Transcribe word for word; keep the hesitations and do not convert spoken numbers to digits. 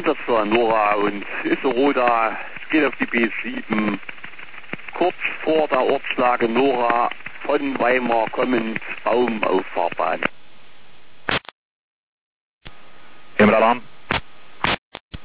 Andersser Nora und Isseroda, es geht auf die B sieben, kurz vor der Ortslage Nora, von Weimar kommend, Baum auf Fahrbahn. Himmel Alarm.